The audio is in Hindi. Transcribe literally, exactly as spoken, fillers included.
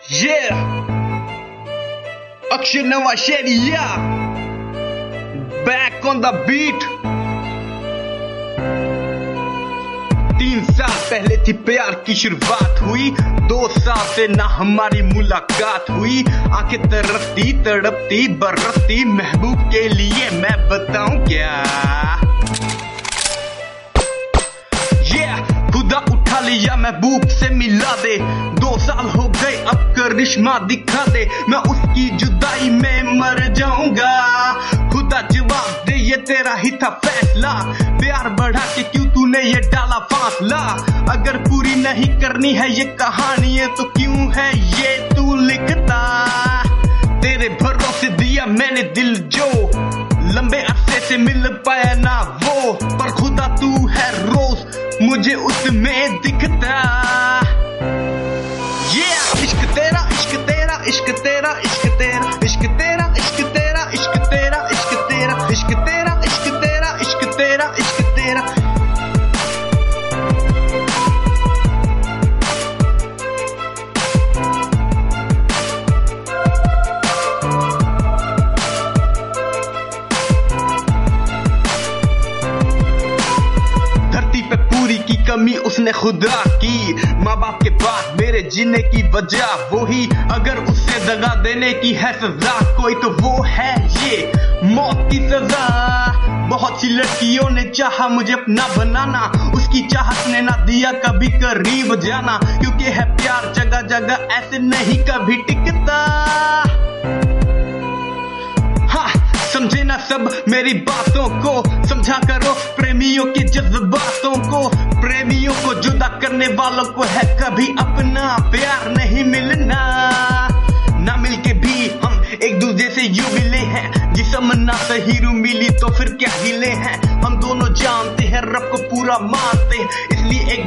Yeah, Akshay Nawasheri, yeah, back on the beat. तीन साल पहले थी प्यार की शुरुआत हुई, दो साल से ना हमारी मुलाकात हुई। आंखें तरसती तड़पती बरसती महबूब के लिए मैं बताऊं क्या। yeah, खुदा उठा लिया महबूब से मिला दे, दो साल हो गए अब करिश्मा दिखा दे। मैं उसकी जुदाई में मर जाऊंगा, खुदा जवाब दे ये तेरा ही था फैसला। प्यार बढ़ा के क्यों तूने ये डाला फासला। अगर पूरी नहीं करनी है ये कहानी है तो क्यों है ये तू लिखता। तेरे भरोसे दिया मैंने दिल जो लंबे अरसे से मिल पाया ना वो, पर खुदा तू है रोज मुझे उसमें दिखता। ये इश्क तेरा इश्क तेरा इश्क तेरा इश्क तेरा इश्क तेरा इश्क तेरा इश्क तेरा इश्क तेरा इश्क तेरा इश्क तेरा इश्क तेरा इश्क तेरा। धरती पे पूरी की कमी उसने खुदा की, माँ बाप के बाद मेरे जीने की वजह वो ही। अगर उससे दगा देने की है सजा कोई तो वो है ये मौत की सजा। बहुत सी लड़कियों ने चाहा मुझे अपना बनाना, उसकी चाहत ने ना दिया कभी करीब जाना। क्योंकि है प्यार जगह जगह ऐसे नहीं कभी टिकता। हाँ समझे ना सब मेरी बातों को, समझा करो प्रेमियों के जज्बातों को। प्रेमियों को जुदा करने वालों को है कभी अपना प्यार नहीं मिलना। ना मिलके भी हम एक दूसरे से यूं मिले हैं, जिसम ना सही रू मिली तो फिर क्या हिले हैं। हम दोनों जानते हैं रब को पूरा मानते हैं, इसलिए एक